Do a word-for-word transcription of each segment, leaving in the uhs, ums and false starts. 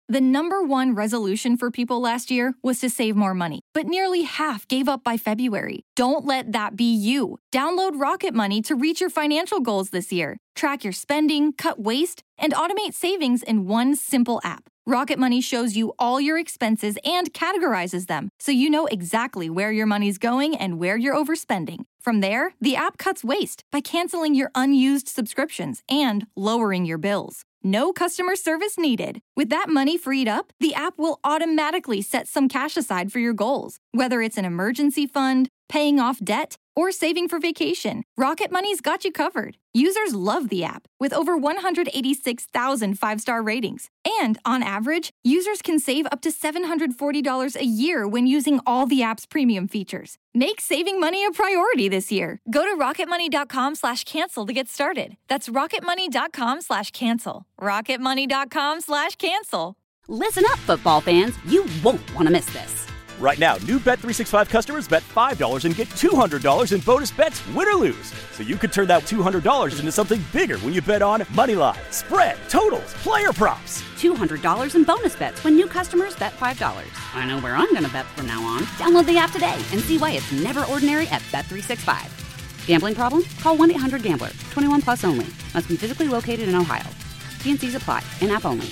The number one resolution for people last year was to save more money, but nearly half gave up by February. Don't let that be you. Download Rocket Money to reach your financial goals this year. Track your spending, cut waste, and automate savings in one simple app. Rocket Money shows you all your expenses and categorizes them, so you know exactly where your money's going and where you're overspending. From there, the app cuts waste by canceling your unused subscriptions and lowering your bills. No customer service needed. With that money freed up, the app will automatically set some cash aside for your goals. Whether it's an emergency fund, paying off debt, or saving for vacation, Rocket Money's got you covered. Users love the app, with over one hundred eighty-six thousand five-star ratings. And on average, users can save up to seven hundred forty dollars a year when using all the app's premium features. Make saving money a priority this year. Go to rocketmoney.com slash cancel to get started. That's rocketmoney.com slash cancel. rocketmoney.com slash cancel. Listen up, football fans. You won't want to miss this. Right now, new Bet three sixty-five customers bet five dollars and get two hundred dollars in bonus bets, win or lose. So you could turn that two hundred dollars into something bigger when you bet on moneyline, spread, totals, player props. two hundred dollars in bonus bets when new customers bet five dollars. I know where I'm going to bet from now on. Download the app today and see why it's never ordinary at Bet three sixty-five. Gambling problem? Call one eight hundred gambler. twenty-one plus only. Must be physically located in Ohio. T and C's apply. In-app only.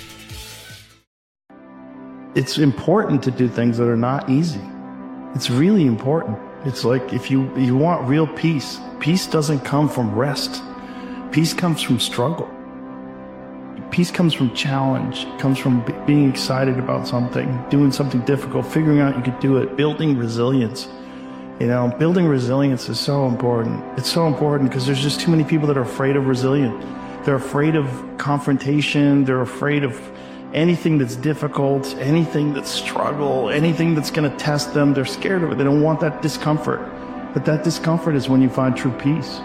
It's important to do things that are not easy. It's really important. It's like if you, you want real peace, peace doesn't come from rest. Peace comes from struggle. Peace comes from challenge. It comes from b- being excited about something, doing something difficult, figuring out you could do it, building resilience. You know, building resilience is so important. It's so important because there's just too many people that are afraid of resilience. They're afraid of confrontation. They're afraid of anything that's difficult, anything that's struggle, anything that's going to test them. They're scared of it. They don't want that discomfort. But that discomfort is when you find true peace.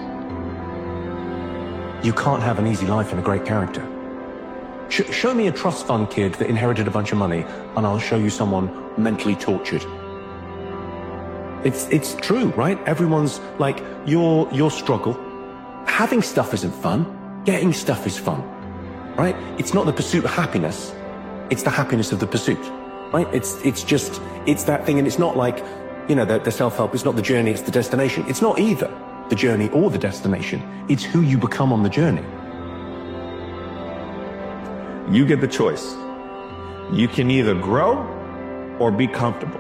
You can't have an easy life and a great character. Sh- show me a trust fund kid that inherited a bunch of money, and I'll show you someone mentally tortured. It's it's true, right? Everyone's like, your your struggle. Having stuff isn't fun. Getting stuff is fun, right? It's not the pursuit of happiness. It's the happiness of the pursuit, right? It's it's just, it's that thing, and it's not like, you know, the, the self-help, it's not the journey, it's the destination. It's not either the journey or the destination. It's who you become on the journey. You get the choice. You can either grow or be comfortable.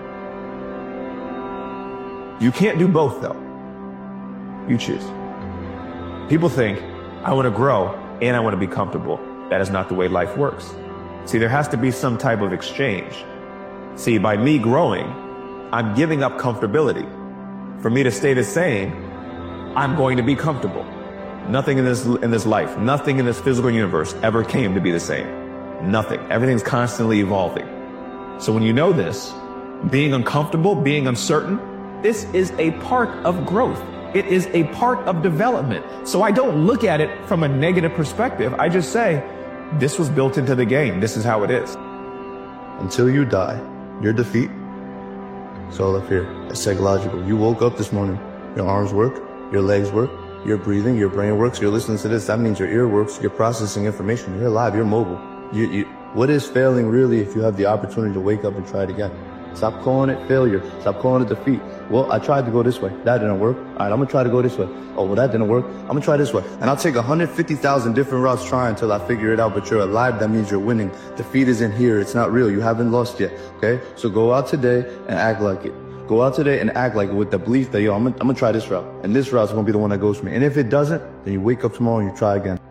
You can't do both, though. You choose. People think, I want to grow and I want to be comfortable. That is not the way life works. See, there has to be some type of exchange. See, by me growing, I'm giving up comfortability. For me to stay the same, I'm going to be comfortable. Nothing in this in this life, nothing in this physical universe ever came to be the same. Nothing. Everything's constantly evolving. So when you know this, being uncomfortable, being uncertain, this is a part of growth. It is a part of development. So I don't look at it from a negative perspective. I just say, this was built into the game. This is how it is. Until you die, your defeat. It's all up here. It's psychological. You woke up this morning. Your arms work. Your legs work. You're breathing. Your brain works. You're listening to this. That means your ear works. You're processing information. You're alive. You're mobile. You, you, what is failing really if you have the opportunity to wake up and try it again? Stop calling it failure. Stop calling it defeat. Well, I tried to go this way. That didn't work. All right, I'm going to try to go this way. Oh, well, that didn't work. I'm going to try this way. And I'll take one hundred fifty thousand different routes trying until I figure it out. But you're alive. That means you're winning. Defeat isn't here. It's not real. You haven't lost yet. Okay? So go out today and act like it. Go out today and act like it with the belief that, yo, I'm going I'm to try this route. And this route's going to be the one that goes for me. And if it doesn't, then you wake up tomorrow and you try again.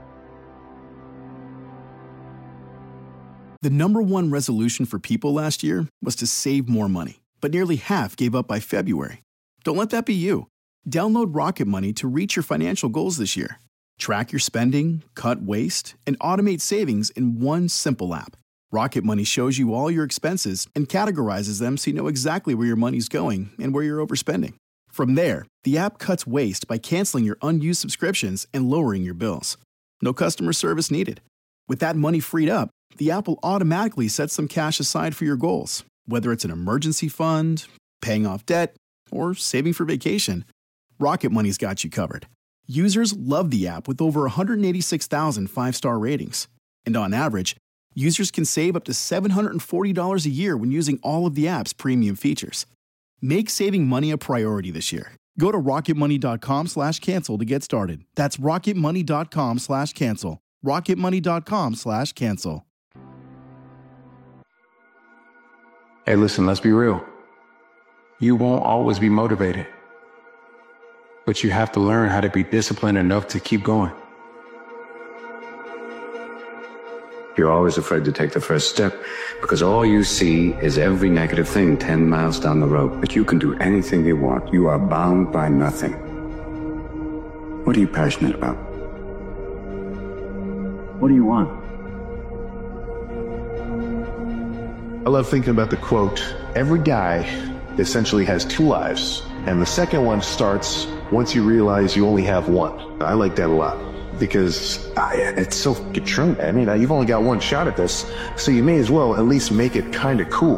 The number one resolution for people last year was to save more money, but nearly half gave up by February. Don't let that be you. Download Rocket Money to reach your financial goals this year. Track your spending, cut waste, and automate savings in one simple app. Rocket Money shows you all your expenses and categorizes them so you know exactly where your money's going and where you're overspending. From there, the app cuts waste by canceling your unused subscriptions and lowering your bills. No customer service needed. With that money freed up, the app will automatically set some cash aside for your goals, whether it's an emergency fund, paying off debt, or saving for vacation. Rocket Money's got you covered. Users love the app with over one hundred eighty-six thousand five-star ratings. And on average, Users can save up to seven hundred forty dollars a year when using all of the app's premium features. Make saving money a priority this year. Go to rocketmoney.com slash cancel to get started. That's rocketmoney.com slash cancel. rocketmoney.com slash cancel. Hey, listen, let's be real. You won't always be motivated, but you have to learn how to be disciplined enough to keep going. You're always afraid to take the first step because all you see is every negative thing ten miles down the road. But you can do anything you want. You are bound by nothing. What are you passionate about? What do you want? I love thinking about the quote, every guy essentially has two lives, and the second one starts once you realize you only have one. I like that a lot. Because I, it's so true. I mean, you've only got one shot at this, so you may as well at least make it kind of cool.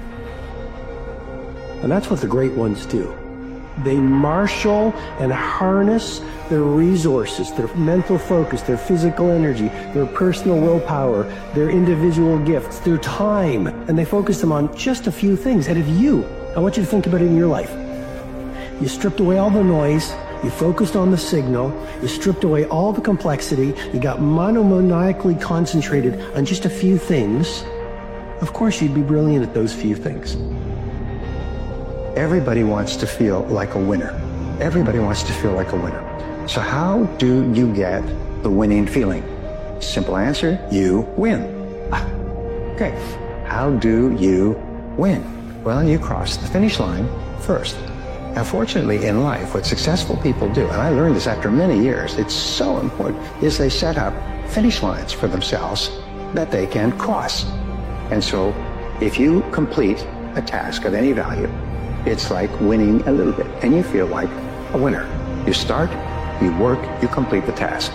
And that's what the great ones do. They marshal and harness their resources, their mental focus, their physical energy, their personal willpower, their individual gifts, their time, and they focus them on just a few things. And if you, I want you to think about it in your life. You stripped away all the noise, you focused on the signal, you stripped away all the complexity, you got monomaniacally concentrated on just a few things, of course you'd be brilliant at those few things. Everybody wants to feel like a winner. Everybody wants to feel like a winner. So how do you get the winning feeling? Simple answer, you win. Ah, okay, how do you win? Well, you cross the finish line first. Now, fortunately, in life, what successful people do, and I learned this after many years, it's so important, is they set up finish lines for themselves that they can cross. And so, if you complete a task of any value, it's like winning a little bit, and you feel like a winner. You start, you work, you complete the task.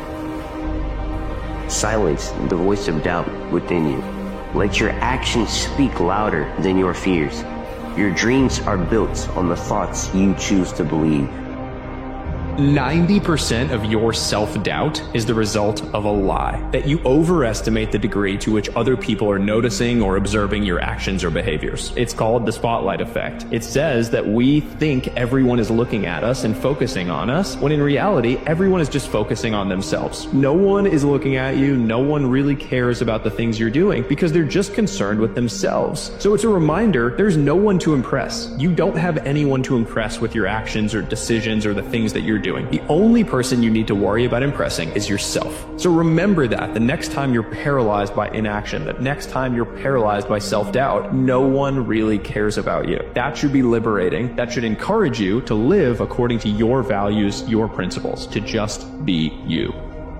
Silence the voice of doubt within you. Let your actions speak louder than your fears. Your dreams are built on the thoughts you choose to believe. ninety percent of your self-doubt is the result of a lie, that you overestimate the degree to which other people are noticing or observing your actions or behaviors. It's called the spotlight effect. It says that we think everyone is looking at us and focusing on us, when in reality, everyone is just focusing on themselves. No one is looking at you. No one really cares about the things you're doing because they're just concerned with themselves. So it's a reminder, there's no one to impress. You don't have anyone to impress with your actions or decisions or the things that you're doing. The only person you need to worry about impressing is yourself. So remember that the next time you're paralyzed by inaction, the next time you're paralyzed by self-doubt, no one really cares about you. That should be liberating. That should encourage you to live according to your values, your principles, to just be you.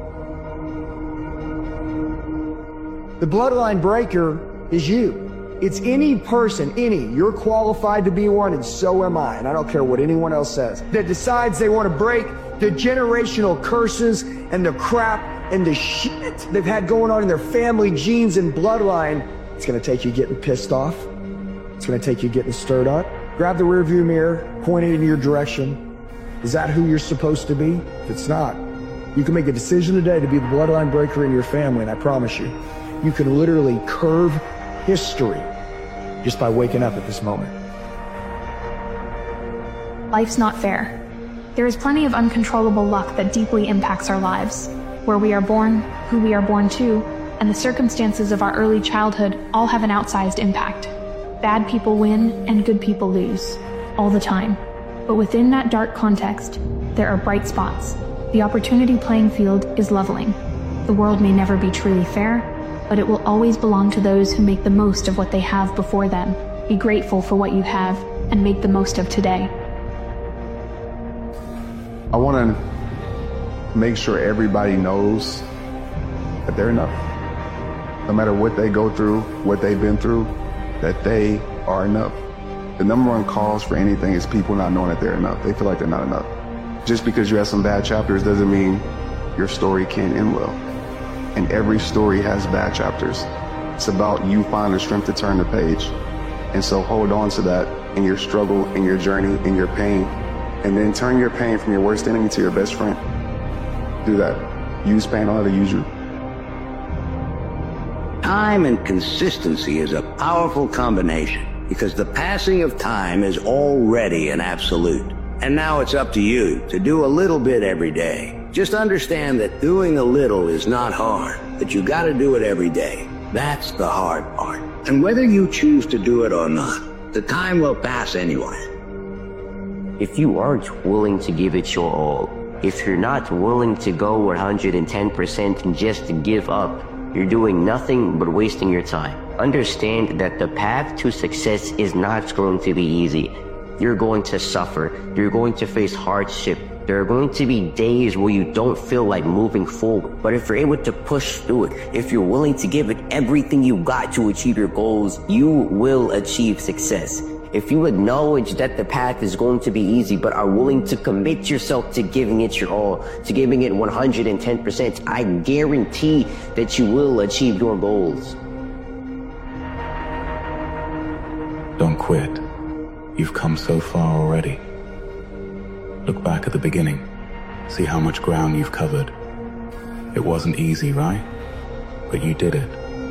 The bloodline breaker is you. It's any person, any, you're qualified to be one, and so am I, and I don't care what anyone else says, that decides they want to break the generational curses and the crap and the shit they've had going on in their family genes and bloodline. It's going to take you getting pissed off. It's going to take you getting stirred up. Grab the rearview mirror, point it in your direction. Is that who you're supposed to be? If it's not, you can make a decision today to be the bloodline breaker in your family, and I promise you, you can literally curve history just by waking up at this moment. Life's not fair. There is plenty of uncontrollable luck that deeply impacts our lives. Where we are born, who we are born to, and the circumstances of our early childhood all have an outsized impact. Bad people win and good people lose, all the time. But within that dark context, there are bright spots. The opportunity playing field is leveling. The world may never be truly fair, but it will always belong to those who make the most of what they have before them. Be grateful for what you have and make the most of today. I want to make sure everybody knows that they're enough. No matter what they go through, what they've been through, that they are enough. The number one cause for anything is people not knowing that they're enough. They feel like they're not enough. Just because you have some bad chapters doesn't mean your story can't end well. And every story has bad chapters. It's about you finding the strength to turn the page. And so hold on to that in your struggle, in your journey, in your pain. And then turn your pain from your worst enemy to your best friend. Do that. Use pain on how to use you. Time and consistency is a powerful combination because the passing of time is already an absolute. And now it's up to you to do a little bit every day. Just understand that doing a little is not hard, but you gotta do it every day. That's the hard part. And whether you choose to do it or not, the time will pass anyway. If you aren't willing to give it your all, if you're not willing to go one hundred ten percent and just to give up, you're doing nothing but wasting your time. Understand that the path to success is not going to be easy. You're going to suffer. You're going to face hardship. There are going to be days where you don't feel like moving forward. But if you're able to push through it, if you're willing to give it everything you got to achieve your goals, you will achieve success. If you acknowledge that the path is going to be easy, but are willing to commit yourself to giving it your all, to giving it one hundred ten percent, I guarantee that you will achieve your goals. Don't quit. You've come so far already. Look back at the beginning. See how much ground you've covered. It wasn't easy, right? But you did it.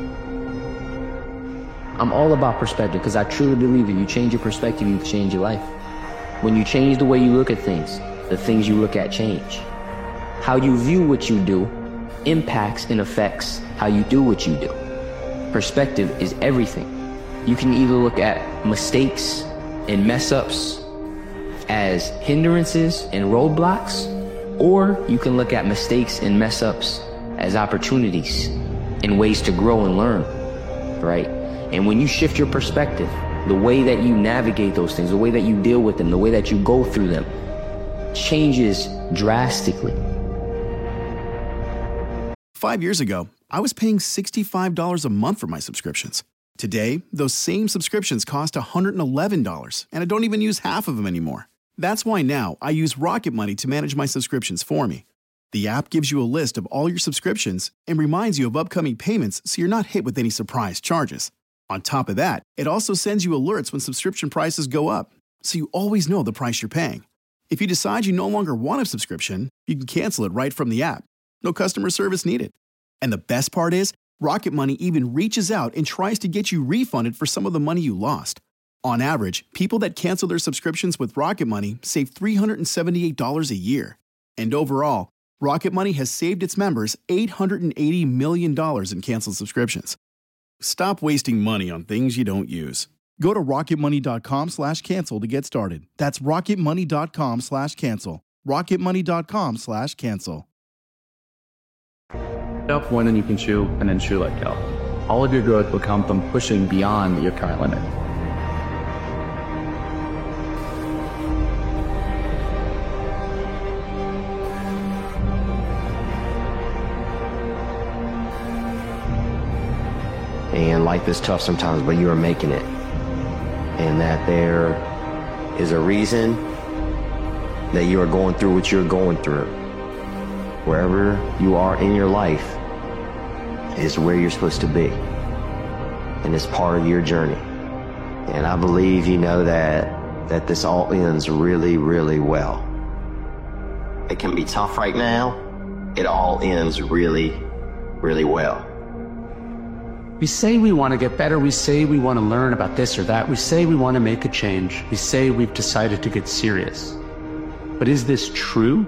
I'm all about perspective because I truly believe if you change your perspective, you change your life. When you change the way you look at things, the things you look at change. How you view what you do impacts and affects how you do what you do. Perspective is everything. You can either look at mistakes and mess-ups as hindrances and roadblocks, or you can look at mistakes and mess-ups as opportunities and ways to grow and learn, right? And when you shift your perspective, the way that you navigate those things, the way that you deal with them, the way that you go through them, changes drastically. Five years ago, I was paying sixty-five dollars a month for my subscriptions. Today, those same subscriptions cost one hundred eleven dollars, and I don't even use half of them anymore. That's why now I use Rocket Money to manage my subscriptions for me. The app gives you a list of all your subscriptions and reminds you of upcoming payments so you're not hit with any surprise charges. On top of that, it also sends you alerts when subscription prices go up, so you always know the price you're paying. If you decide you no longer want a subscription, you can cancel it right from the app. No customer service needed. And the best part is, Rocket Money even reaches out and tries to get you refunded for some of the money you lost. On average, people that cancel their subscriptions with Rocket Money save three hundred seventy-eight dollars a year. And overall, Rocket Money has saved its members eight hundred eighty million dollars in canceled subscriptions. Stop wasting money on things you don't use. Go to rocketmoney.com slash cancel to get started. That's rocketmoney.com slash cancel. rocketmoney.com slash cancel. Up one and you can chew, and then chew like hell. All of your growth will come from pushing beyond your current limit. And life is tough sometimes, but you are making it. And that there is a reason that you are going through what you're going through. Wherever you are in your life is where you're supposed to be. And it's part of your journey. And I believe you know that, that this all ends really, really well. It can be tough right now. It all ends really, really well. We say we want to get better. We say we want to learn about this or that. We say we want to make a change. We say we've decided to get serious. But is this true?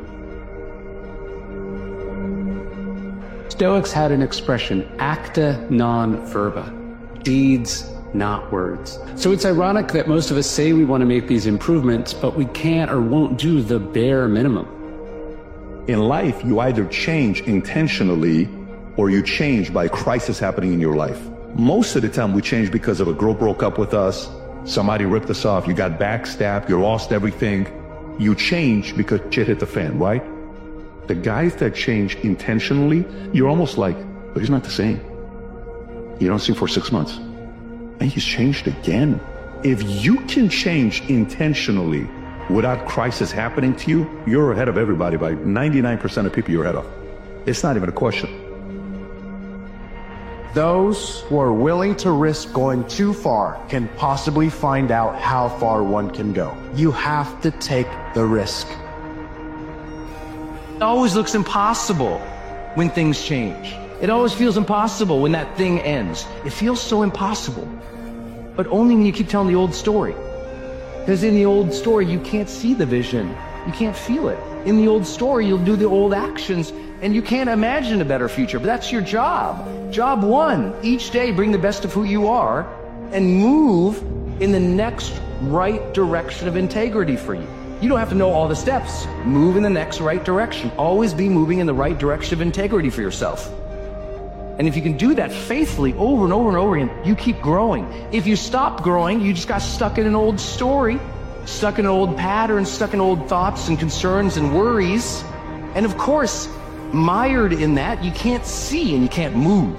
Stoics had an expression, acta non verba, deeds, not words. So it's ironic that most of us say we want to make these improvements, but we can't or won't do the bare minimum. In life, you either change intentionally or you change by crisis happening in your life. Most of the time we change because of a girl broke up with us, somebody ripped us off, you got backstabbed, you lost everything. You change because shit hit the fan, right? The guys that change intentionally, you're almost like, but he's not the same. You don't see him for six months. And he's changed again. If you can change intentionally without crisis happening to you, you're ahead of everybody by ninety-nine percent of people you're ahead of. It's not even a question. Those who are willing to risk going too far can possibly find out how far one can go. You have to take the risk. It always looks impossible when things change. It always feels impossible when that thing ends. It feels so impossible. But only when you keep telling the old story. Because in the old story, you can't see the vision. You can't feel it. In the old story, you'll do the old actions, and you can't imagine a better future. But that's your job. Job one, each day bring the best of who you are and move in the next right direction of integrity for you. You don't have to know all the steps. Move in the next right direction. Always be moving in the right direction of integrity for yourself. And if you can do that faithfully over and over and over again, you keep growing. If you stop growing, you just got stuck in an old story, stuck in an old pattern, stuck in old thoughts and concerns and worries. And of course, mired in that, you can't see and you can't move.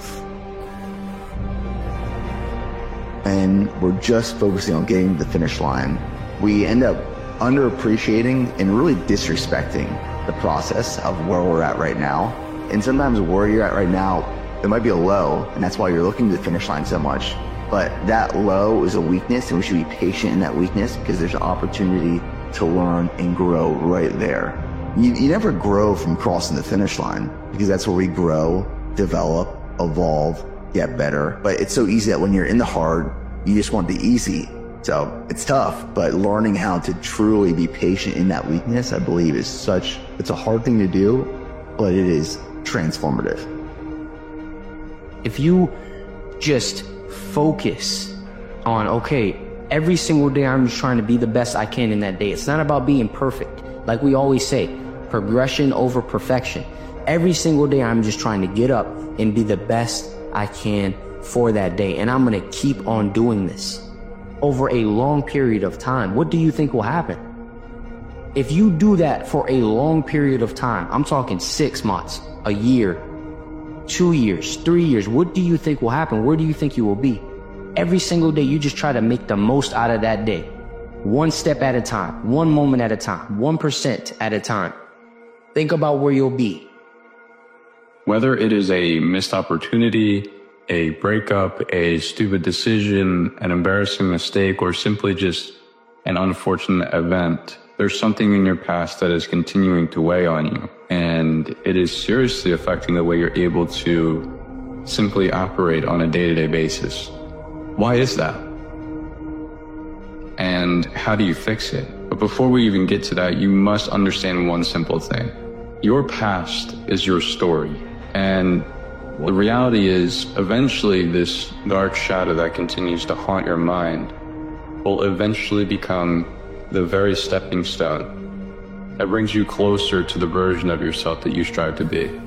And we're just focusing on getting to the finish line. We end up underappreciating and really disrespecting the process of where we're at right now. And sometimes where you're at right now, it might be a low, and that's why you're looking to the finish line so much. But that low is a weakness, and we should be patient in that weakness because there's an opportunity to learn and grow right there. You, you never grow from crossing the finish line because that's where we grow, develop, evolve, get better. But it's so easy that when you're in the hard, you just want the easy. So it's tough, but learning how to truly be patient in that weakness, I believe, is such, it's a hard thing to do, but it is transformative. If you just focus on, okay, every single day I'm just trying to be the best I can in that day. It's not about being perfect. Like we always say, progression over perfection. Every single day I'm just trying to get up and be the best I can for that day. And I'm going to keep on doing this over a long period of time. What do you think will happen? If you do that for a long period of time, I'm talking six months, a year, two years, three years, what do you think will happen? Where do you think you will be? Every single day, you just try to make the most out of that day. One step at a time, one moment at a time, one percent at a time. Think about where you'll be. Whether it is a missed opportunity, a breakup, a stupid decision, an embarrassing mistake, or simply just an unfortunate event, there's something in your past that is continuing to weigh on you. And it is seriously affecting the way you're able to simply operate on a day-to-day basis. Why is that? And how do you fix it? But before we even get to that, you must understand one simple thing. Your past is your story. And the reality is, eventually this dark shadow that continues to haunt your mind will eventually become the very stepping stone that brings you closer to the version of yourself that you strive to be.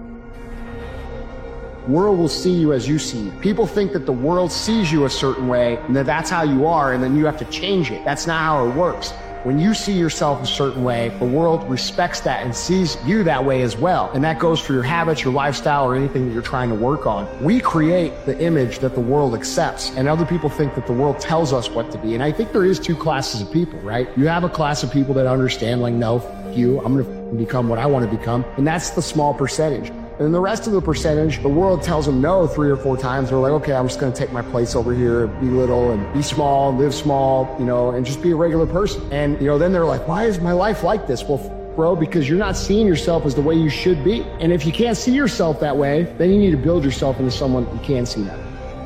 World will see you as you see you. People think that the world sees you a certain way and that that's how you are and then you have to change it. That's not how it works. When you see yourself a certain way, the world respects that and sees you that way as well. And that goes for your habits, your lifestyle, or anything that you're trying to work on. We create the image that the world accepts, and other people think that the world tells us what to be. And I think there is two classes of people, right? You have a class of people that understand, like, no, f you, I'm going to become what I want to become. And that's the small percentage. And the rest of the percentage, the world tells them no three or four times. They're like, okay, I'm just going to take my place over here, be little and be small, live small, you know, and just be a regular person. And, you know, then they're like, why is my life like this? Well, bro, because you're not seeing yourself as the way you should be. And if you can't see yourself that way, then you need to build yourself into someone that you can see that.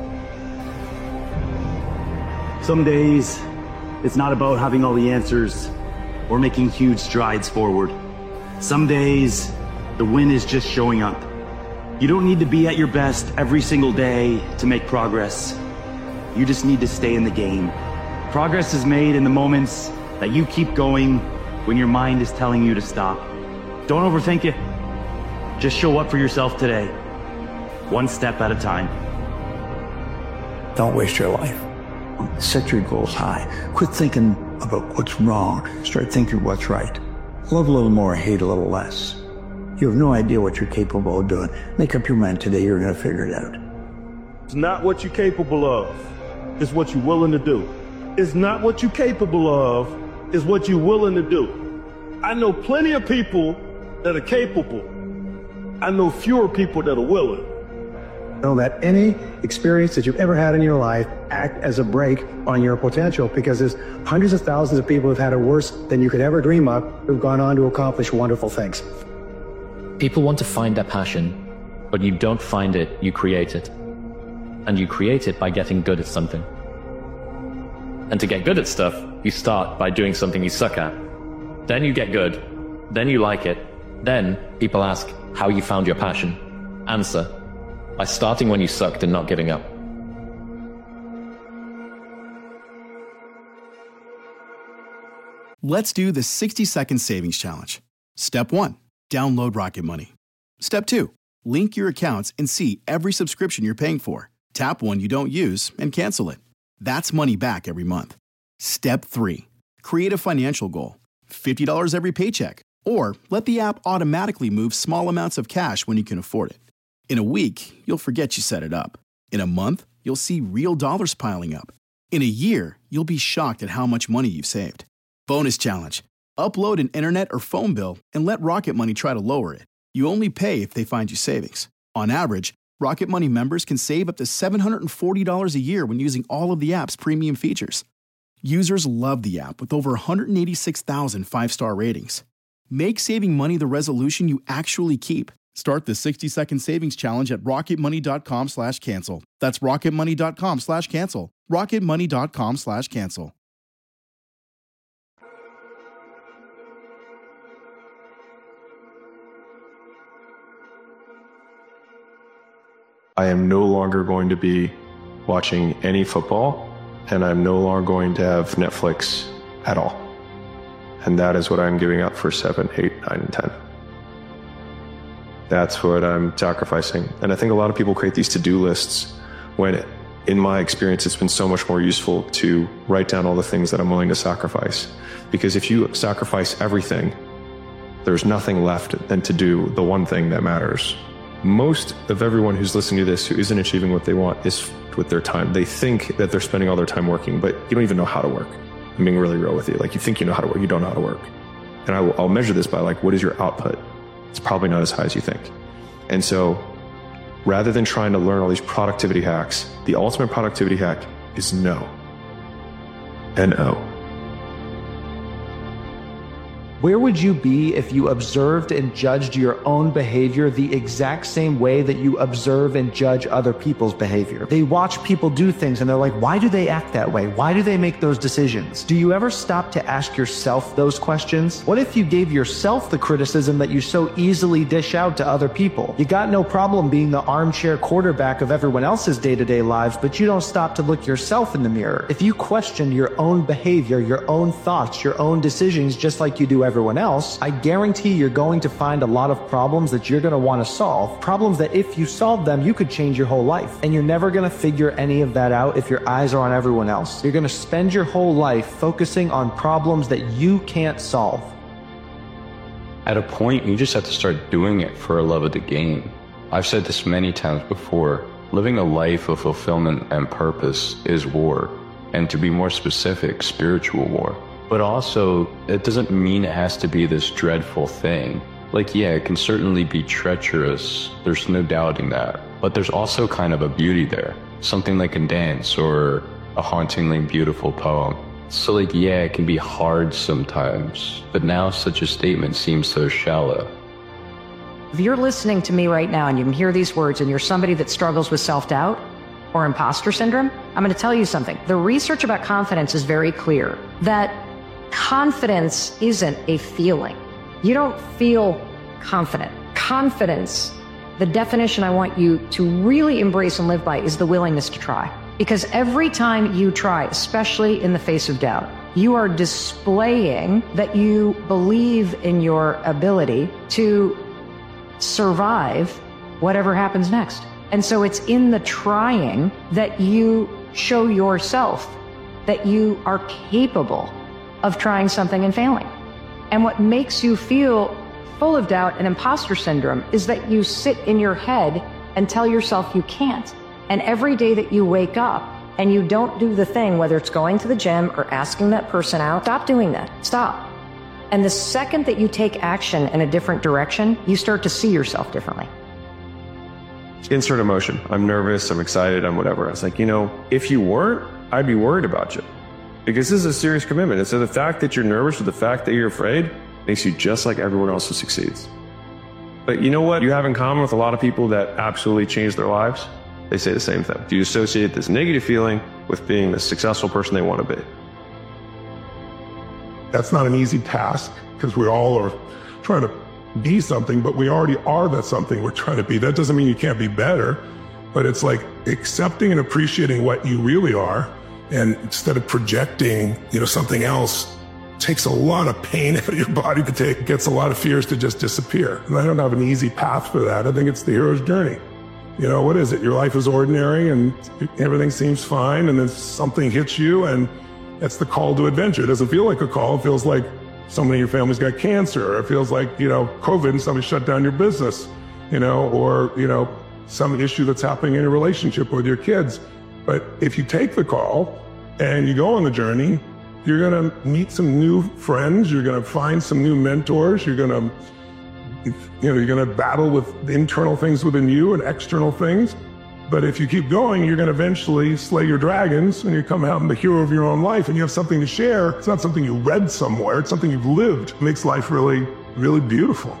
Some days, it's not about having all the answers or making huge strides forward. Some days, the win is just showing up. You don't need to be at your best every single day to make progress. You just need to stay in the game. Progress is made in the moments that you keep going when your mind is telling you to stop. Don't overthink it. Just show up for yourself today, one step at a time. Don't waste your life. Set your goals high. Quit thinking about what's wrong. Start thinking what's right. Love a little more, hate a little less. You have no idea what you're capable of doing. Make up your mind today, you're going to figure it out. It's not what you're capable of. It's what you're willing to do. It's not what you're capable of. It's what you're willing to do. I know plenty of people that are capable. I know fewer people that are willing. Know that any experience that you've ever had in your life act as a brake on your potential, because there's hundreds of thousands of people who've had it worse than you could ever dream of, who've gone on to accomplish wonderful things. People want to find that passion, But you don't find it, you create it. And you create it by getting good at something. And to get good at stuff, you start by doing something you suck at. Then you get good. Then you like it. Then people ask how you found your passion. Answer: by starting when you sucked and not giving up. Let's do the sixty second savings challenge. Step one, download Rocket Money. Step two, link your accounts and see every subscription you're paying for. Tap one you don't use and cancel it. That's money back every month. Step three, create a financial goal. fifty dollars every paycheck. Or let the app automatically move small amounts of cash when you can afford it. In a week, you'll forget you set it up. In a month, you'll see real dollars piling up. In a year, you'll be shocked at how much money you've saved. Bonus challenge. Upload an internet or phone bill and let Rocket Money try to lower it. You only pay if they find you savings. On average, Rocket Money members can save up to seven hundred forty dollars a year when using all of the app's premium features. Users love the app with over one hundred eighty-six thousand five-star ratings. Make saving money the resolution you actually keep. Start the sixty second savings challenge at rocketmoney.com slash cancel. That's rocketmoney.com slash cancel. rocketmoney.com slash cancel. I am no longer going to be watching any football, and I'm no longer going to have Netflix at all. And that is what I'm giving up for seven, eight, nine, and ten. That's what I'm sacrificing. And I think a lot of people create these to-do lists when, in my experience, it's been so much more useful to write down all the things that I'm willing to sacrifice. Because if you sacrifice everything, there's nothing left than to do the one thing that matters. Most of everyone who's listening to this who isn't achieving what they want is with their time. They think that they're spending all their time working, but you don't even know how to work. I'm being really real with you. Like, you think you know how to work, you don't know how to work. And I will, I'll measure this by, like, what is your output? It's probably not as high as you think. And so rather than trying to learn all these productivity hacks, the ultimate productivity hack is no. N O. Where would you be if you observed and judged your own behavior the exact same way that you observe and judge other people's behavior? They watch people do things and they're like, why do they act that way? Why do they make those decisions? Do you ever stop to ask yourself those questions? What if you gave yourself the criticism that you so easily dish out to other people? You got no problem being the armchair quarterback of everyone else's day-to-day lives, but you don't stop to look yourself in the mirror. If you question your own behavior, your own thoughts, your own decisions, just like you do everyone else, I guarantee you're going to find a lot of problems that you're going to want to solve. Problems that if you solve them, you could change your whole life. And you're never going to figure any of that out if your eyes are on everyone else. You're going to spend your whole life focusing on problems that you can't solve. At a point, you just have to start doing it for a love of the game. I've said this many times before. Living a life of fulfillment and purpose is war. And to be more specific, spiritual war. But also, it doesn't mean it has to be this dreadful thing. Like, yeah, it can certainly be treacherous, there's no doubting that. But there's also kind of a beauty there. Something like a dance or a hauntingly beautiful poem. So like, yeah, it can be hard sometimes, but now such a statement seems so shallow. If you're listening to me right now and you can hear these words and you're somebody that struggles with self-doubt or imposter syndrome, I'm going to tell you something. The research about confidence is very clear that confidence isn't a feeling. You don't feel confident. Confidence, the definition I want you to really embrace and live by, is the willingness to try. Because every time you try, especially in the face of doubt, you are displaying that you believe in your ability to survive whatever happens next. And so it's in the trying that you show yourself that you are capable of trying something and failing. And what makes you feel full of doubt and imposter syndrome is that you sit in your head and tell yourself you can't. And every day that you wake up and you don't do the thing, whether it's going to the gym or asking that person out, stop doing that. Stop. And the second that you take action in a different direction, you start to see yourself differently. Insert emotion. I'm nervous, I'm excited, I'm whatever. I was like, you know, if you weren't, I'd be worried about you. Because this is a serious commitment. And so the fact that you're nervous or the fact that you're afraid makes you just like everyone else who succeeds. But you know what you have in common with a lot of people that absolutely changed their lives? They say the same thing. Do you associate this negative feeling with being the successful person they want to be? That's not an easy task because we all are trying to be something, but we already are that something we're trying to be. That doesn't mean you can't be better, but it's like accepting and appreciating what you really are, and instead of projecting, you know, something else. Takes a lot of pain out of your body to take. It gets a lot of fears to just disappear. And I don't have an easy path for that. I think it's the hero's journey. You know, what is it? Your life is ordinary and everything seems fine, and then something hits you, and that's the call to adventure. It doesn't feel like a call. It feels like somebody in your family's got cancer, or it feels like, you know, COVID and somebody shut down your business, you know, or, you know, some issue that's happening in your relationship with your kids. But if you take the call and you go on the journey, you're going to meet some new friends. You're going to find some new mentors. You're going to, you know, you're going to battle with internal things within you and external things. But if you keep going, you're going to eventually slay your dragons and you come out and the hero of your own life, and you have something to share. It's not something you read somewhere. It's something you've lived. It makes life really, really beautiful.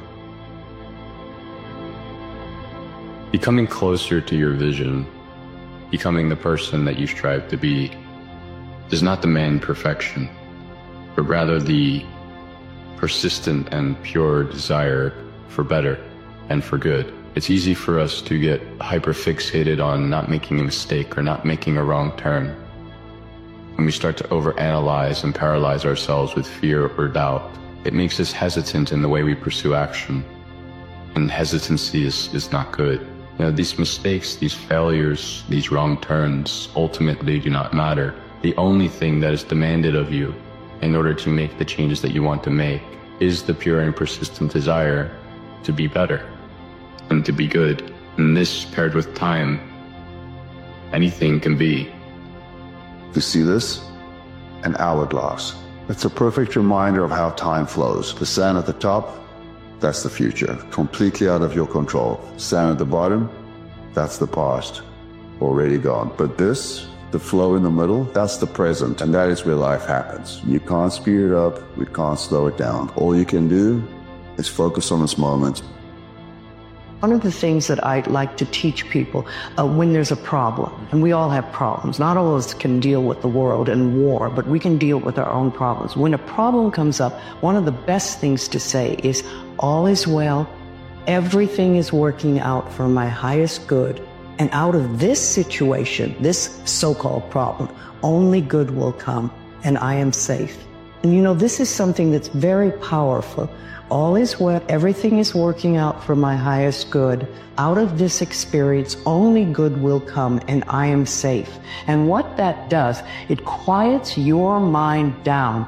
Becoming closer to your vision, becoming the person that you strive to be, does not demand perfection, but rather the persistent and pure desire for better and for good. It's easy for us to get hyper-fixated on not making a mistake or not making a wrong turn. When we start to overanalyze and paralyze ourselves with fear or doubt, it makes us hesitant in the way we pursue action. And hesitancy is, is not good. You know, these mistakes, these failures, these wrong turns ultimately do not matter. The only thing that is demanded of you in order to make the changes that you want to make is the pure and persistent desire to be better and to be good. And this, paired with time, anything can be. You see this? An hourglass. It's a perfect reminder of how time flows. The sand at the top, that's the future, completely out of your control. Sand at the bottom, that's the past, already gone. But this, the flow in the middle, that's the present, and that is where life happens. You can't speed it up, we can't slow it down. All you can do is focus on this moment. One of the things that I like to teach people uh, when there's a problem, and we all have problems, not all of us can deal with the world and war, but we can deal with our own problems. When a problem comes up, one of the best things to say is, all is well, everything is working out for my highest good. And out of this situation, this so-called problem, only good will come, and I am safe. And you know, this is something that's very powerful. All is well, everything is working out for my highest good. Out of this experience, only good will come, and I am safe. And what that does, it quiets your mind down.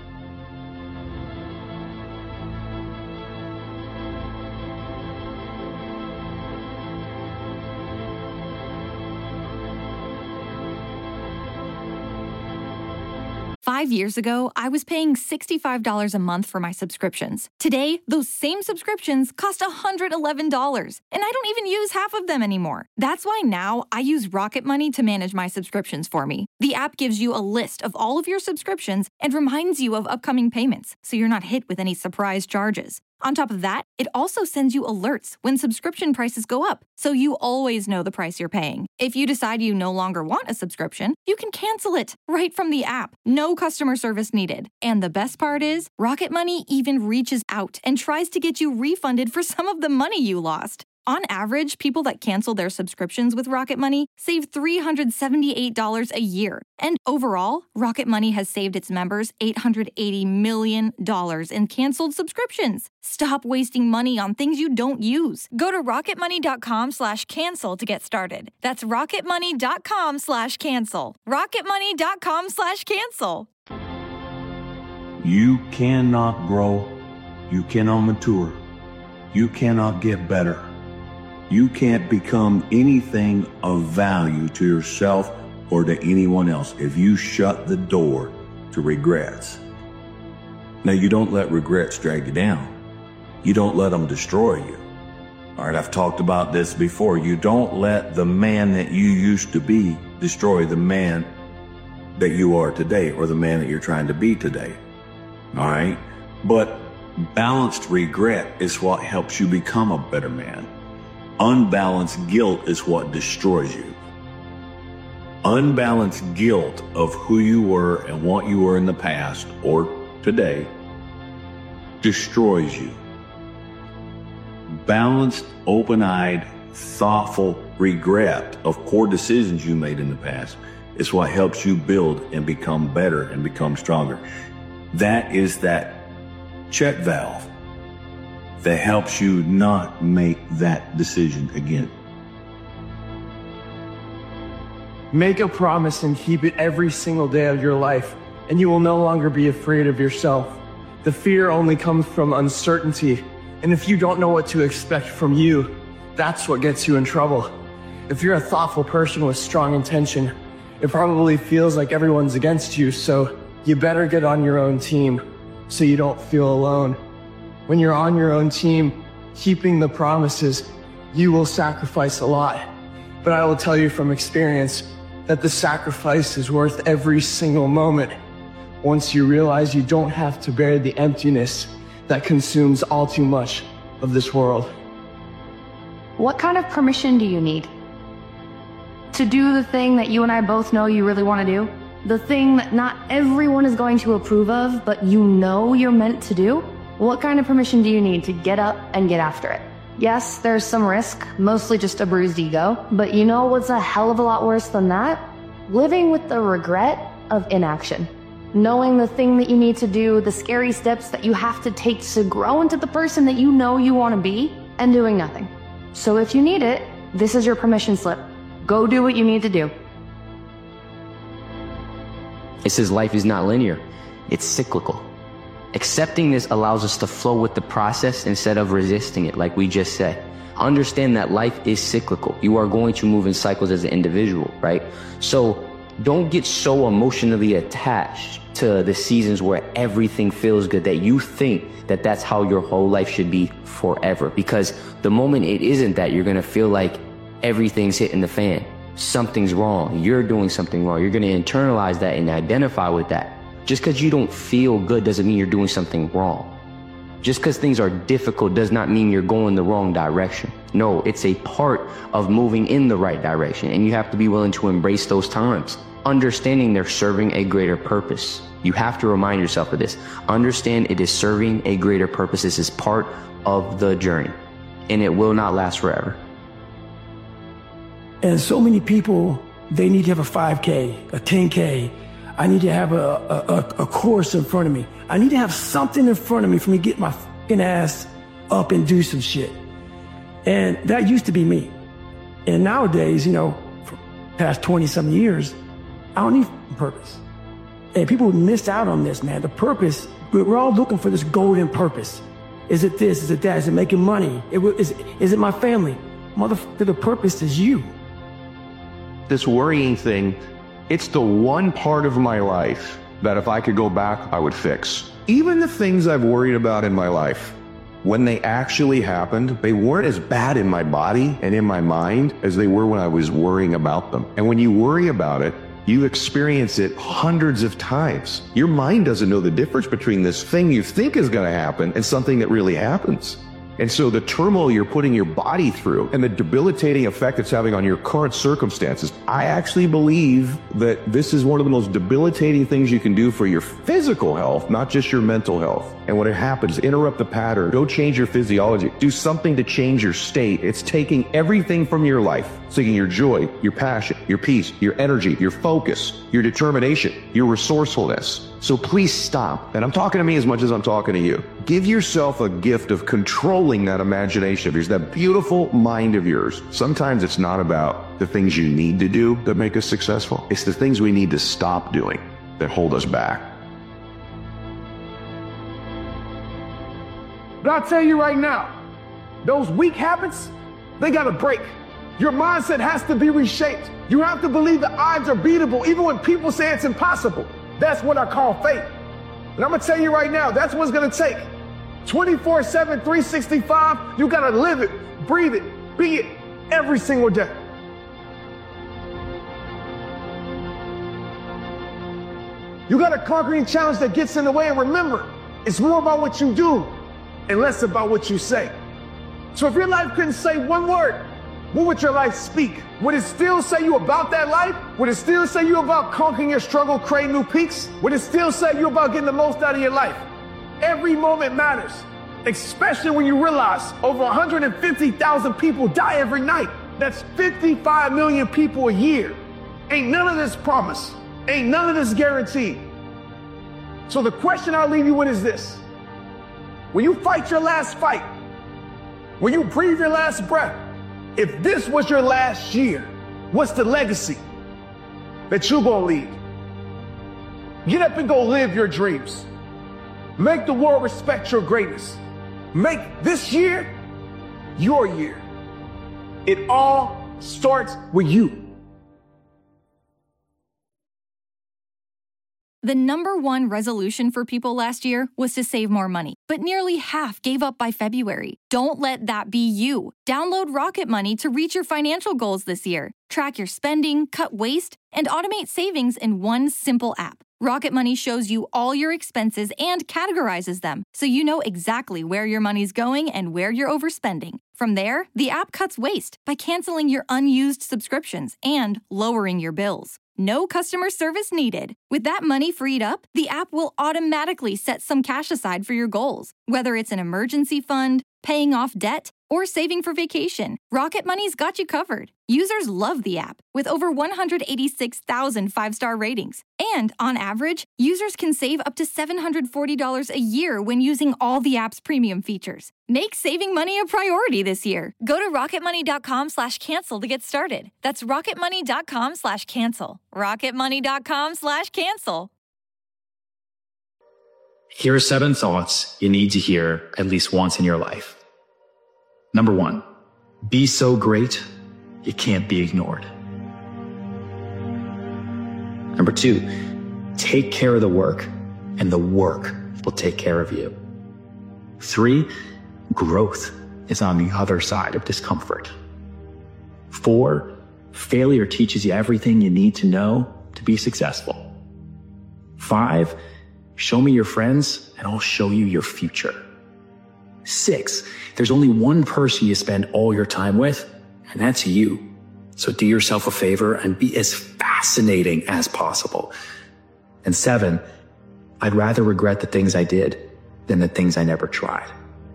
Five years ago, I was paying sixty-five dollars a month for my subscriptions. Today, those same subscriptions cost one hundred eleven dollars, and I don't even use half of them anymore. That's why now I use Rocket Money to manage my subscriptions for me. The app gives you a list of all of your subscriptions and reminds you of upcoming payments, so you're not hit with any surprise charges. On top of that, it also sends you alerts when subscription prices go up, so you always know the price you're paying. If you decide you no longer want a subscription, you can cancel it right from the app. No customer service needed. And the best part is, Rocket Money even reaches out and tries to get you refunded for some of the money you lost. On average, people that cancel their subscriptions with Rocket Money save three hundred seventy-eight dollars a year. And overall, Rocket Money has saved its members eight hundred eighty million dollars in canceled subscriptions. Stop wasting money on things you don't use. Go to rocketmoney.com slash cancel to get started. That's rocketmoney.com slash cancel. rocketmoney.com slash cancel. You cannot grow. You cannot mature. You cannot get better. You can't become anything of value to yourself or to anyone else if you shut the door to regrets. Now, you don't let regrets drag you down. You don't let them destroy you. All right, I've talked about this before. You don't let the man that you used to be destroy the man that you are today or the man that you're trying to be today. All right? But Balanced regret is what helps you become a better man. Unbalanced guilt is what destroys you. Unbalanced guilt of who you were and what you were in the past or today destroys you. Balanced, open-eyed, thoughtful regret of poor decisions you made in the past is what helps you build and become better and become stronger. That is that check valve that helps you not make that decision again. Make a promise and keep it every single day of your life, and you will no longer be afraid of yourself. The fear only comes from uncertainty, and if you don't know what to expect from you, that's what gets you in trouble. If you're a thoughtful person with strong intention, it probably feels like everyone's against you, so you better get on your own team so you don't feel alone. When you're on your own team, keeping the promises, you will sacrifice a lot. But I will tell you from experience that the sacrifice is worth every single moment once you realize you don't have to bear the emptiness that consumes all too much of this world. What kind of permission do you need? To do the thing that you and I both know you really want to do? The thing that not everyone is going to approve of, but you know you're meant to do? What kind of permission do you need to get up and get after it? Yes, there's some risk, mostly just a bruised ego, but you know what's a hell of a lot worse than that? Living with the regret of inaction. Knowing the thing that you need to do, the scary steps that you have to take to grow into the person that you know you want to be, and doing nothing. So if you need it, this is your permission slip. Go do what you need to do. It says life is not linear. It's cyclical. Accepting this allows us to flow with the process instead of resisting it, like we just said. Understand that life is cyclical. You are going to move in cycles as an individual, right? So don't get so emotionally attached to the seasons where everything feels good that you think that that's how your whole life should be forever. Because the moment it isn't that, you're going to feel like everything's hitting the fan. Something's wrong. You're doing something wrong. You're going to internalize that and identify with that. Just because you don't feel good doesn't mean you're doing something wrong. Just because things are difficult does not mean you're going the wrong direction. No, it's a part of moving in the right direction, and you have to be willing to embrace those times. Understanding they're serving a greater purpose. You have to remind yourself of this. Understand it is serving a greater purpose. This is part of the journey, and it will not last forever. And so many people, they need to have a five K, a ten K. I need to have a, a, a course in front of me. I need to have something in front of me for me to get my fucking ass up and do some shit. And that used to be me. And nowadays, you know, for the past twenty some years, I don't need purpose. And people miss out on this, man. The purpose, we're all looking for this golden purpose. Is it this? Is it that? Is it making money? Is, is it my family? Motherfucker, the purpose is you. This worrying thing, it's the one part of my life that if I could go back, I would fix. Even the things I've worried about in my life, when they actually happened, they weren't as bad in my body and in my mind as they were when I was worrying about them. And when you worry about it, you experience it hundreds of times. Your mind doesn't know the difference between this thing you think is going to happen and something that really happens. And so the turmoil you're putting your body through and the debilitating effect it's having on your current circumstances, I actually believe that this is one of the most debilitating things you can do for your physical health, not just your mental health. And when it happens, interrupt the pattern, go change your physiology, do something to change your state. It's taking everything from your life, taking your joy, your passion, your peace, your energy, your focus, your determination, your resourcefulness. So please stop. And I'm talking to me as much as I'm talking to you. Give yourself a gift of controlling that imagination of yours, that beautiful mind of yours. Sometimes it's not about the things you need to do that make us successful. It's the things we need to stop doing that hold us back. But I'll tell you right now, those weak habits, they gotta break. Your mindset has to be reshaped. You have to believe the odds are beatable, even when people say it's impossible. That's what I call faith. And I'm gonna tell you right now, that's what it's gonna take. twenty-four seven, three sixty-five, you gotta live it, breathe it, be it every single day. You got a conquering challenge that gets in the way, and remember, it's more about what you do and less about what you say. So if your life couldn't say one word, what would your life speak? Would it still say you about that life? Would it still say you about conquering your struggle, creating new peaks? Would it still say you about getting the most out of your life? Every moment matters, especially when you realize over one hundred fifty thousand people die every night. That's fifty-five million people a year. Ain't none of this promised. Ain't none of this guaranteed. So the question I'll leave you with is this. When you fight your last fight, when you breathe your last breath, if this was your last year, what's the legacy that you're gonna leave? Get up and go live your dreams. Make the world respect your greatness. Make this year your year. It all starts with you. The number one resolution for people last year was to save more money, but nearly half gave up by February. Don't let that be you. Download Rocket Money to reach your financial goals this year. Track your spending, cut waste, and automate savings in one simple app. Rocket Money shows you all your expenses and categorizes them, so you know exactly where your money's going and where you're overspending. From there, the app cuts waste by canceling your unused subscriptions and lowering your bills. No customer service needed. With that money freed up, the app will automatically set some cash aside for your goals, whether it's an emergency fund, paying off debt, or saving for vacation. Rocket Money's got you covered. Users love the app, with over one hundred eighty-six thousand five-star ratings. And on average, users can save up to seven hundred forty dollars a year when using all the app's premium features. Make saving money a priority this year. Go to rocketmoney.com slash cancel to get started. That's rocketmoney.com slash cancel. rocketmoney.com slash cancel. Here are seven thoughts you need to hear at least once in your life. Number one, be so great, you can't be ignored. Number two, take care of the work, and the work will take care of you. Three, growth is on the other side of discomfort. Four, failure teaches you everything you need to know to be successful. Five, show me your friends, and I'll show you your future. Six, there's only one person you spend all your time with, and that's you. So do yourself a favor and be as fascinating as possible. And seven, I'd rather regret the things I did than the things I never tried.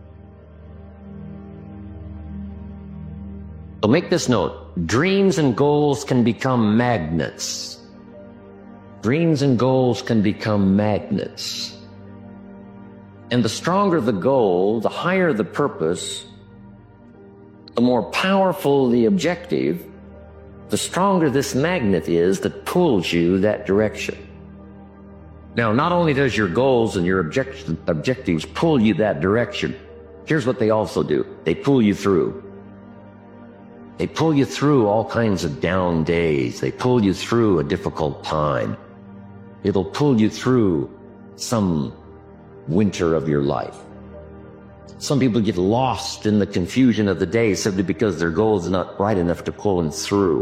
So make this note, dreams and goals can become magnets. Dreams and goals can become magnets. And the stronger the goal, the higher the purpose, the more powerful the objective, the stronger this magnet is that pulls you that direction. Now, not only does your goals and your object objectives pull you that direction, here's what they also do. They pull you through. They pull you through all kinds of down days. They pull you through a difficult time. It'll pull you through some winter of your life. Some people get lost in the confusion of the day simply because their goal is not bright enough to pull them through.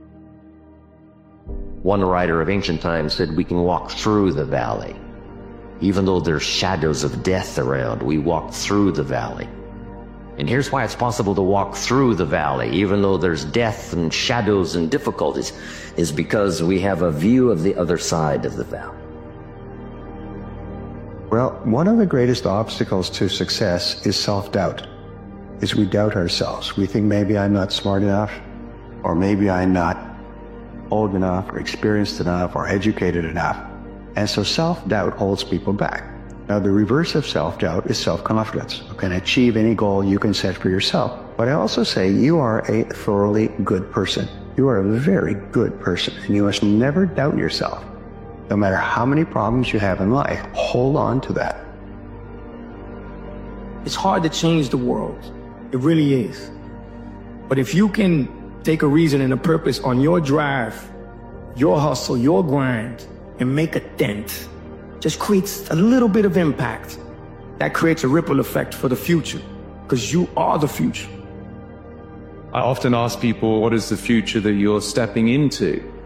One writer of ancient times said, we can walk through the valley. Even though there's shadows of death around, we walk through the valley. And here's why it's possible to walk through the valley, even though there's death and shadows and difficulties, is because we have a view of the other side of the valley. Well, one of the greatest obstacles to success is self-doubt. Is we doubt ourselves. We think maybe I'm not smart enough, or maybe I'm not old enough, or experienced enough, or educated enough. And so self-doubt holds people back. Now, the reverse of self-doubt is self-confidence. You can achieve any goal you can set for yourself. But I also say you are a thoroughly good person. You are a very good person, and you must never doubt yourself. No matter how many problems you have in life, hold on to that. It's hard to change the world. It really is. But if you can take a reason and a purpose on your drive, your hustle, your grind, and make a dent, just creates a little bit of impact. That creates a ripple effect for the future, because you are the future. I often ask people, what is the future that you're stepping into?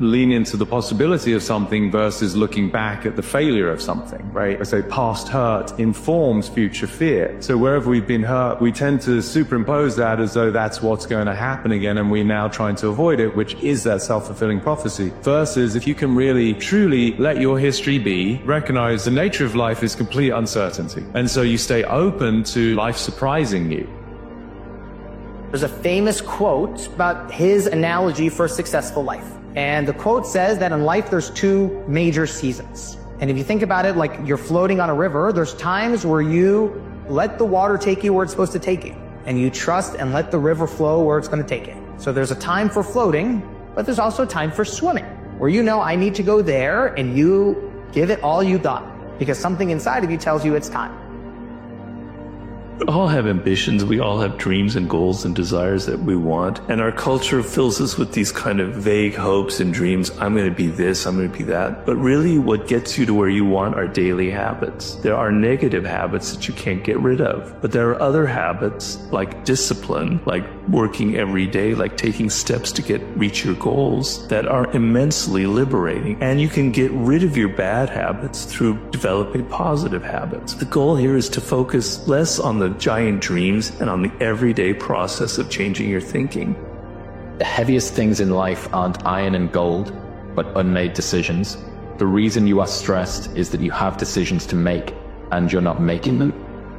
lean into the possibility of something versus looking back at the failure of something, right? I say past hurt informs future fear. So wherever we've been hurt, we tend to superimpose that as though that's what's going to happen again, and we're now trying to avoid it, which is that self-fulfilling prophecy. Versus if you can really, truly let your history be, recognize the nature of life is complete uncertainty. And so you stay open to life surprising you. There's a famous quote about his analogy for a successful life. And the quote says that in life there's two major seasons. And if you think about it like you're floating on a river, there's times where you let the water take you where it's supposed to take you. And you trust and let the river flow where it's going to take it. So there's a time for floating, but there's also a time for swimming, where you know I need to go there and you give it all you got because something inside of you tells you it's time. We all have ambitions, we all have dreams and goals and desires that we want, and our culture fills us with these kind of vague hopes and dreams. I'm going to be this, I'm going to be that. But really what gets you to where you want are daily habits. There are negative habits that you can't get rid of, but there are other habits like discipline, like working every day, like taking steps to get reach your goals that are immensely liberating. And you can get rid of your bad habits through developing positive habits. The goal here is to focus less on the giant dreams and on the everyday process of changing your thinking. The heaviest things in life aren't iron and gold, but unmade decisions. The reason you are stressed is that you have decisions to make and you're not making them.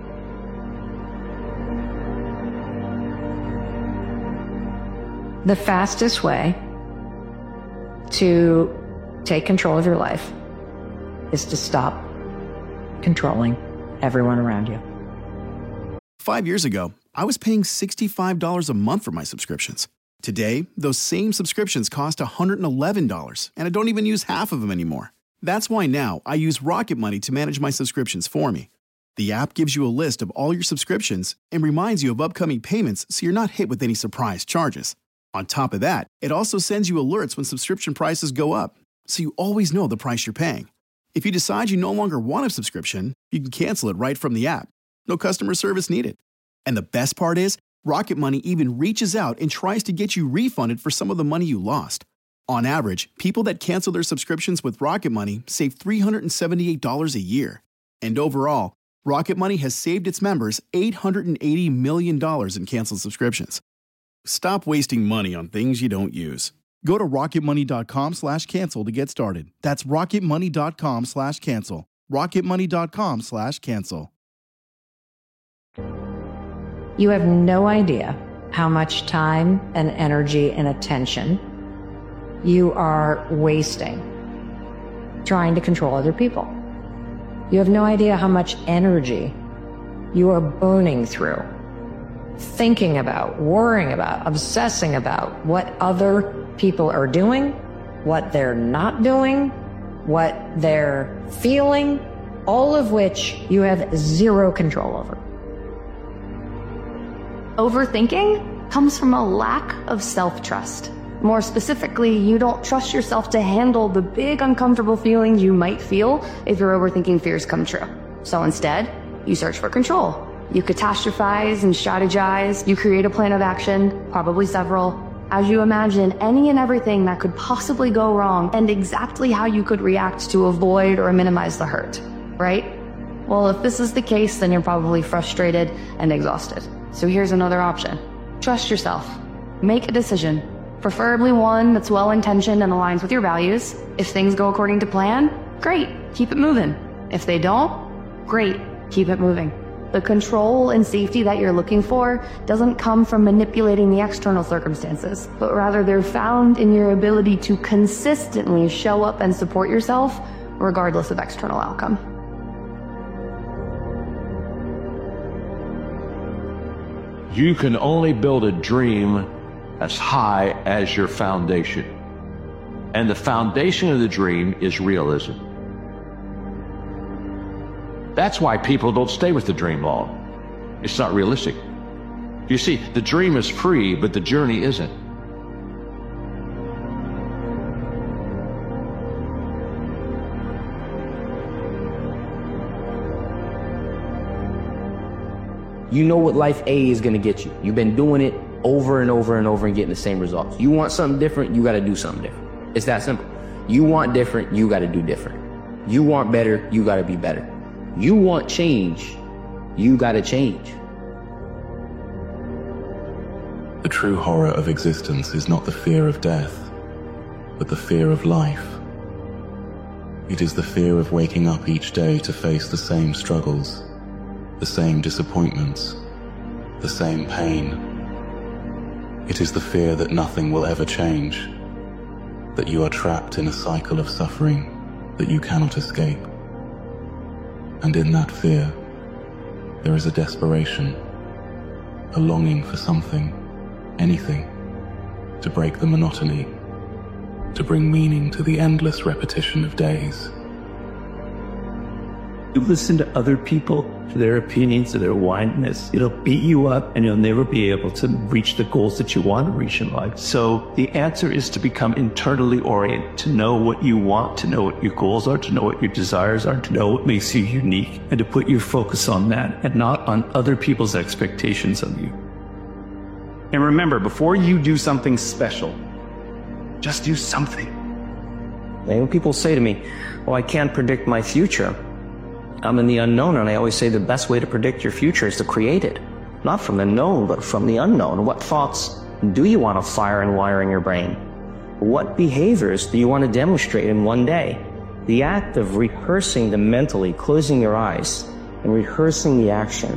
The fastest way to take control of your life is to stop controlling everyone around you. Five years ago, I was paying sixty-five dollars a month for my subscriptions. Today, those same subscriptions cost one hundred eleven dollars, and I don't even use half of them anymore. That's why now I use Rocket Money to manage my subscriptions for me. The app gives you a list of all your subscriptions and reminds you of upcoming payments so you're not hit with any surprise charges. On top of that, it also sends you alerts when subscription prices go up, so you always know the price you're paying. If you decide you no longer want a subscription, you can cancel it right from the app. No customer service needed. And the best part is, Rocket Money even reaches out and tries to get you refunded for some of the money you lost. On average, people that cancel their subscriptions with Rocket Money save three hundred seventy-eight dollars a year. And overall, Rocket Money has saved its members eight hundred eighty million dollars in canceled subscriptions. Stop wasting money on things you don't use. Go to rocketmoney.com slash cancel to get started. That's rocketmoney.com slash cancel. rocketmoney.com slash cancel. You have no idea how much time and energy and attention you are wasting trying to control other people. You have no idea how much energy you are burning through thinking about, worrying about, obsessing about what other people are doing, what they're not doing, what they're feeling, all of which you have zero control over. Overthinking comes from a lack of self-trust. More specifically, you don't trust yourself to handle the big uncomfortable feelings you might feel if your overthinking fears come true. So instead, you search for control. You catastrophize and strategize. You create a plan of action, probably several, as you imagine any and everything that could possibly go wrong and exactly how you could react to avoid or minimize the hurt, right? Well, if this is the case, then you're probably frustrated and exhausted. So here's another option. Trust yourself. Make a decision, preferably one that's well-intentioned and aligns with your values. If things go according to plan, great, keep it moving. If they don't, great, keep it moving. The control and safety that you're looking for doesn't come from manipulating the external circumstances, but rather they're found in your ability to consistently show up and support yourself regardless of external outcome. You can only build a dream as high as your foundation. And the foundation of the dream is realism. That's why people don't stay with the dream long. It's not realistic. You see, the dream is free, but the journey isn't. You know what life A is going to get you. You've been doing it over and over and over and getting the same results. You want something different, you got to do something different. It's that simple. You want different, you gotta do different. You want better, you gotta be better. You want change, you gotta change. The true horror of existence is not the fear of death, but the fear of life. It is the fear of waking up each day to face the same struggles, the same disappointments, the same pain. It is the fear that nothing will ever change, that you are trapped in a cycle of suffering that you cannot escape. And in that fear, there is a desperation, a longing for something, anything, to break the monotony, to bring meaning to the endless repetition of days. You listen to other people, to their opinions, to their wildness. It'll beat you up and you'll never be able to reach the goals that you want to reach in life. So the answer is to become internally oriented, to know what you want, to know what your goals are, to know what your desires are, to know what makes you unique, and to put your focus on that and not on other people's expectations of you. And remember, before you do something special, just do something. And when people say to me, well, I can't predict my future, I'm in the unknown, and I always say the best way to predict your future is to create it. Not from the known, but from the unknown. What thoughts do you want to fire and wire in your brain? What behaviors do you want to demonstrate in one day? The act of rehearsing them mentally, closing your eyes, and rehearsing the action.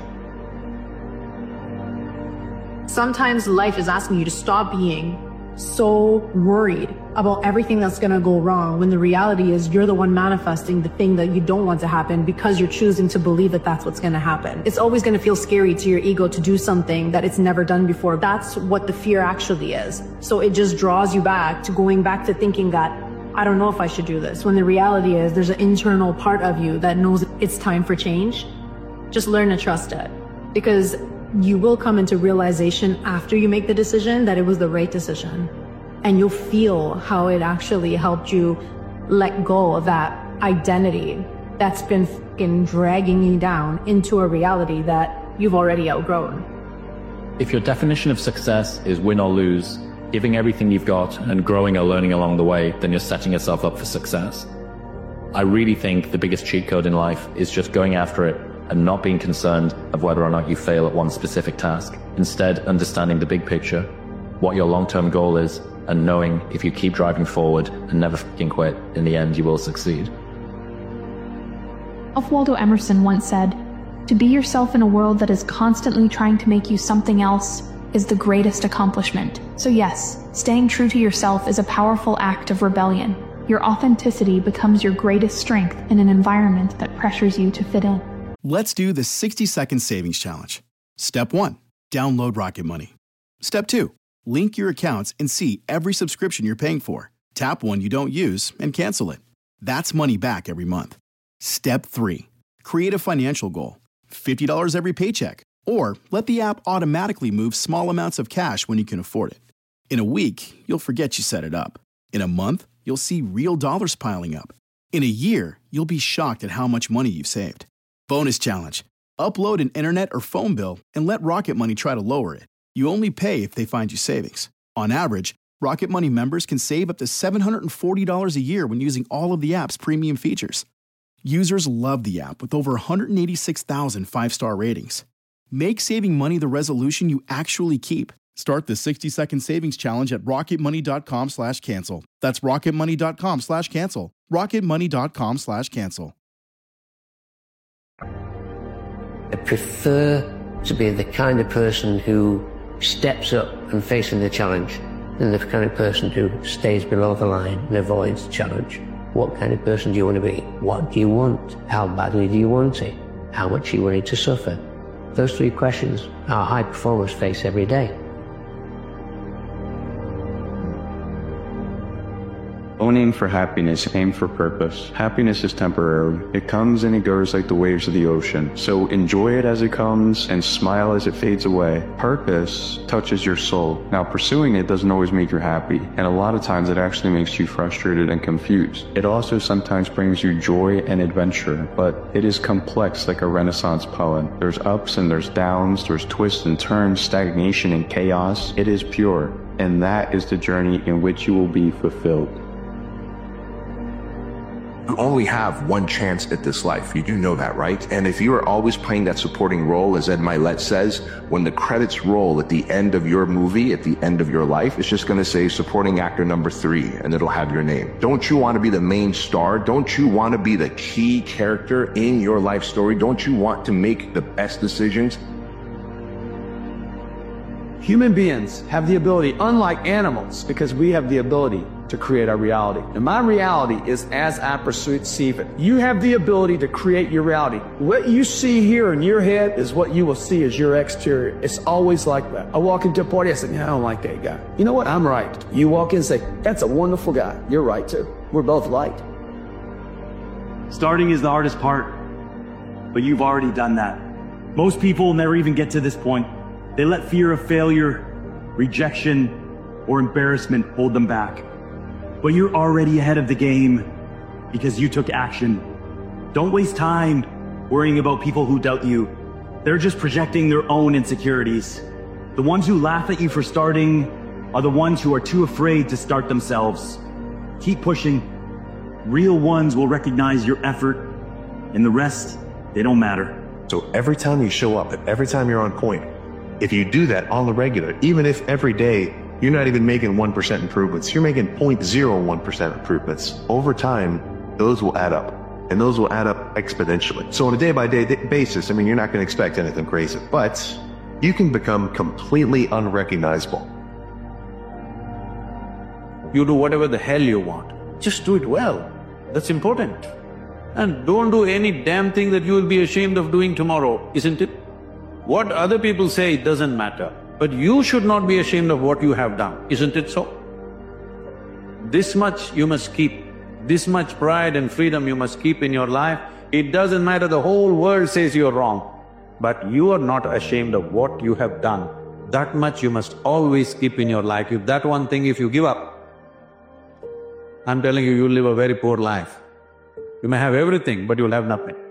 Sometimes life is asking you to stop being so worried about everything that's going to go wrong, when the reality is you're the one manifesting the thing that you don't want to happen because you're choosing to believe that that's what's going to happen. It's always going to feel scary to your ego to do something that it's never done before. That's what the fear actually is. So it just draws you back to going back to thinking that I don't know if I should do this, when the reality is there's an internal part of you that knows it's time for change. Just learn to trust it, because you will come into realization after you make the decision that it was the right decision. And you'll feel how it actually helped you let go of that identity that's been fucking dragging you down into a reality that you've already outgrown. If your definition of success is win or lose, giving everything you've got and growing or learning along the way, then you're setting yourself up for success. I really think the biggest cheat code in life is just going after it and not being concerned of whether or not you fail at one specific task. Instead, understanding the big picture, what your long-term goal is, and knowing if you keep driving forward and never fucking quit, in the end you will succeed. Ralph Waldo Emerson once said, "To be yourself in a world that is constantly trying to make you something else is the greatest accomplishment." So yes, staying true to yourself is a powerful act of rebellion. Your authenticity becomes your greatest strength in an environment that pressures you to fit in. Let's do the sixty second savings challenge. Step one, download Rocket Money. Step two, link your accounts and see every subscription you're paying for. Tap one you don't use and cancel it. That's money back every month. Step three, create a financial goal. fifty dollars every paycheck. Or let the app automatically move small amounts of cash when you can afford it. In a week, you'll forget you set it up. In a month, you'll see real dollars piling up. In a year, you'll be shocked at how much money you've saved. Bonus challenge. Upload an internet or phone bill and let Rocket Money try to lower it. You only pay if they find you savings. On average, Rocket Money members can save up to seven hundred forty dollars a year when using all of the app's premium features. Users love the app with over one hundred eighty-six thousand five-star ratings. Make saving money the resolution you actually keep. Start the sixty second savings challenge at rocketmoney.com slash cancel. That's rocketmoney.com slash cancel. rocketmoney.com slash cancel. I prefer to be the kind of person who steps up and faces the challenge than the kind of person who stays below the line and avoids challenge. What kind of person do you want to be? What do you want? How badly do you want it? How much are you willing to suffer? Those three questions our high performers face every day. Don't aim for happiness, aim for purpose. Happiness is temporary. It comes and it goes like the waves of the ocean. So enjoy it as it comes and smile as it fades away. Purpose touches your soul. Now pursuing it doesn't always make you happy, and a lot of times it actually makes you frustrated and confused. It also sometimes brings you joy and adventure, but it is complex like a Renaissance poem. There's ups and there's downs, there's twists and turns, stagnation and chaos. It is pure, and that is the journey in which you will be fulfilled. You only have one chance at this life. You do know that, right? And if you are always playing that supporting role, as Ed Milet says, when the credits roll at the end of your movie, at the end of your life, it's just going to say supporting actor number three, and it'll have your name. Don't you want to be the main star? Don't you want to be the key character in your life story? Don't you want to make the best decisions? Human beings have the ability, unlike animals, because we have the ability to create our reality. And my reality is as I perceive it. You have the ability to create your reality. What you see here in your head is what you will see as your exterior. It's always like that. I walk into a party, I say, yeah, I don't like that guy. You know what? I'm right. You walk in and say, that's a wonderful guy. You're right too. We're both right. Starting is the hardest part, but you've already done that. Most people never even get to this point. They let fear of failure, rejection, or embarrassment hold them back. But you're already ahead of the game because you took action. Don't waste time worrying about people who doubt you. They're just projecting their own insecurities. The ones who laugh at you for starting are the ones who are too afraid to start themselves. Keep pushing. Real ones will recognize your effort, and the rest, they don't matter. So every time you show up, and every time you're on point, if you do that on the regular, even if every day you're not even making one percent improvements, you're making zero point zero one percent improvements, over time, those will add up. And those will add up exponentially. So on a day-by-day basis, I mean, you're not going to expect anything crazy, but you can become completely unrecognizable. You do whatever the hell you want. Just do it well. That's important. And don't do any damn thing that you will be ashamed of doing tomorrow, isn't it? What other people say doesn't matter. But you should not be ashamed of what you have done, isn't it so? This much you must keep. This much pride and freedom you must keep in your life. It doesn't matter, the whole world says you're wrong. But you are not ashamed of what you have done. That much you must always keep in your life. If that one thing, if you give up, I'm telling you, you'll live a very poor life. You may have everything, but you'll have nothing.